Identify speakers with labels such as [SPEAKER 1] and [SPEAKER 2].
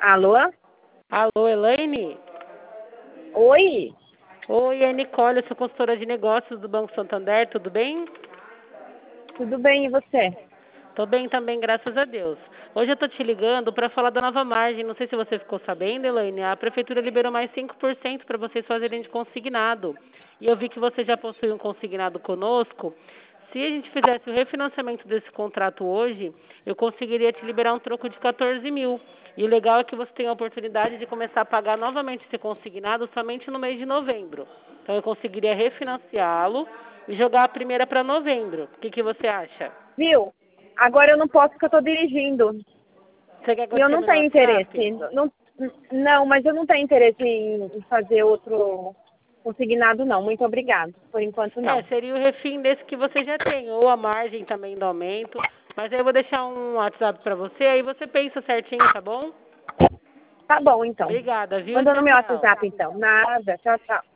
[SPEAKER 1] Alô?
[SPEAKER 2] Alô, Elaine?
[SPEAKER 1] Oi?
[SPEAKER 2] Oi, é Nicole, eu sou consultora de negócios do Banco Santander, tudo bem?
[SPEAKER 1] Tudo bem, e você?
[SPEAKER 2] Tô bem também, graças a Deus. Hoje eu tô te ligando para falar da nova margem. Não sei se você ficou sabendo, Elaine, a prefeitura liberou mais 5% para vocês fazerem de consignado. E eu vi que você já possui um consignado conosco. Se a gente fizesse o refinanciamento desse contrato hoje, eu conseguiria te liberar um troco de 14 mil. E o legal é que você tem a oportunidade de começar a pagar novamente esse consignado somente no mês de novembro. Então eu conseguiria refinanciá-lo e jogar a primeira para novembro. O que você acha?
[SPEAKER 1] Viu? Agora eu não posso porque eu estou dirigindo.
[SPEAKER 2] Você quer que
[SPEAKER 1] E
[SPEAKER 2] eu
[SPEAKER 1] eu
[SPEAKER 2] te
[SPEAKER 1] não
[SPEAKER 2] chame no
[SPEAKER 1] tenho
[SPEAKER 2] WhatsApp?
[SPEAKER 1] interesse. Não, mas eu não tenho interesse em fazer outro consignado, não. Muito obrigado. Por enquanto, não.
[SPEAKER 2] Seria o refim desse que você já tem, ou a margem também do aumento. Mas aí eu vou deixar um WhatsApp para você, aí você pensa certinho, tá bom?
[SPEAKER 1] Tá bom, então.
[SPEAKER 2] Obrigada, viu?
[SPEAKER 1] Manda no
[SPEAKER 2] Tchau,
[SPEAKER 1] meu
[SPEAKER 2] tchau.
[SPEAKER 1] WhatsApp, então. Nada. Tchau, tchau.